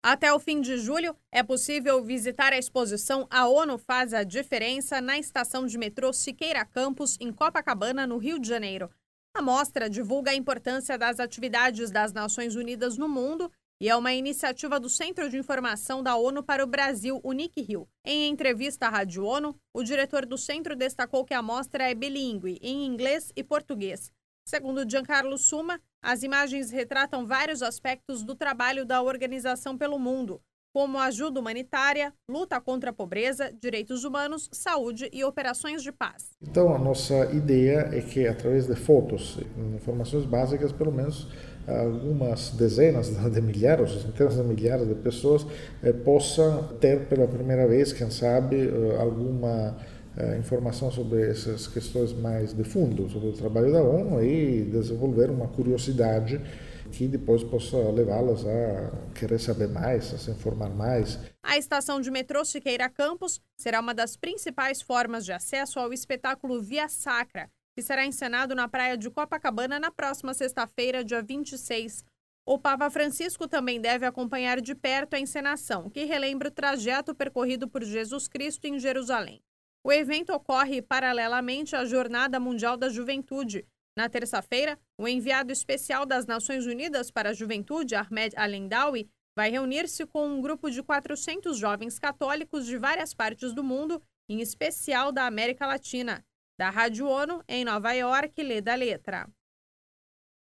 Até o fim de julho, é possível visitar a exposição A ONU Faz a Diferença na estação de metrô Siqueira Campos, em Copacabana, no Rio de Janeiro. A mostra divulga a importância das atividades das Nações Unidas no mundo e é uma iniciativa do Centro de Informação da ONU para o Brasil, UNIC-Rio. Em entrevista à Rádio ONU, o diretor do centro destacou que a mostra é bilíngue, em inglês e português. Segundo Giancarlo Suma, as imagens retratam vários aspectos do trabalho da organização pelo mundo, como ajuda humanitária, luta contra a pobreza, direitos humanos, saúde e operações de paz. Então, a nossa ideia é que, através de fotos, informações básicas, pelo menos algumas dezenas de milhares, centenas de milhares de pessoas possam ter pela primeira vez, quem sabe, alguma informação sobre essas questões mais de fundo, sobre o trabalho da ONU e desenvolver uma curiosidade que depois possa levá-las a querer saber mais, a se informar mais. A estação de metrô Siqueira Campos será uma das principais formas de acesso ao espetáculo Via Sacra, que será encenado na praia de Copacabana na próxima sexta-feira, dia 26. O Papa Francisco também deve acompanhar de perto a encenação, que relembra o trajeto percorrido por Jesus Cristo em Jerusalém. O evento ocorre paralelamente à Jornada Mundial da Juventude. Na terça-feira, o enviado especial das Nações Unidas para a Juventude, Ahmed Al-Endawi, vai reunir-se com um grupo de 400 jovens católicos de várias partes do mundo, em especial da América Latina. Da Rádio ONU, em Nova York, Leda Letra.